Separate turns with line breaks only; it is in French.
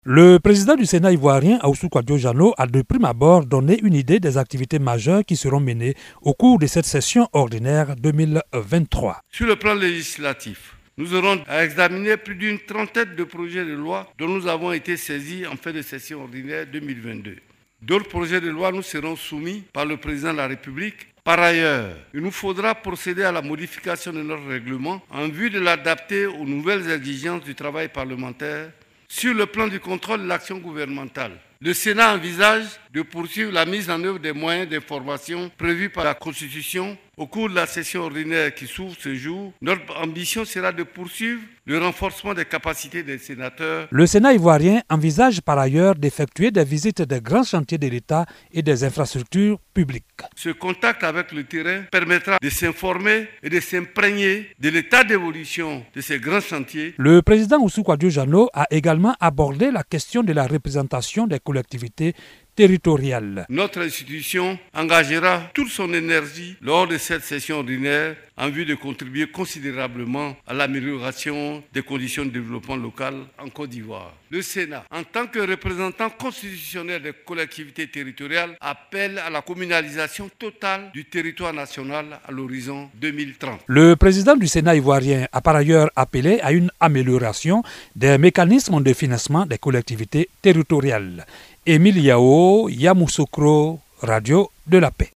Le président du Sénat ivoirien, Ahoussou Kouadio-Jallow, a de prime abord donné une idée des activités majeures qui seront menées au cours de cette session ordinaire 2023.
Sur le plan législatif, nous aurons à examiner plus d'une trentaine de projets de loi dont nous avons été saisis en fin de session ordinaire 2022. D'autres projets de loi nous seront soumis par le président de la République. Par ailleurs, il nous faudra procéder à la modification de notre règlement en vue de l'adapter aux nouvelles exigences du travail parlementaire. Sur le plan du contrôle de l'action gouvernementale, le Sénat envisage de poursuivre la mise en œuvre des moyens d'information prévus par la Constitution. Au cours de la session ordinaire qui s'ouvre ce jour, notre ambition sera de poursuivre le renforcement des capacités des sénateurs.
Le Sénat ivoirien envisage par ailleurs d'effectuer des visites des grands chantiers de l'État et des infrastructures publiques.
Ce contact avec le terrain permettra de s'informer et de s'imprégner de l'état d'évolution de ces grands chantiers.
Le président Ahoussou Kouadio-Jallow a également abordé la question de la représentation des collectivités territoriales.
Notre institution engagera toute son énergie lors de cette session ordinaire en vue de contribuer considérablement à l'amélioration des conditions de développement local en Côte d'Ivoire. Le Sénat, en tant que représentant constitutionnel des collectivités territoriales, appelle à la communalisation totale du territoire national à l'horizon 2030.
Le président du Sénat ivoirien a par ailleurs appelé à une amélioration des mécanismes de financement des collectivités territoriales. Émile Yao, Yamoussoukro, Radio de la Paix.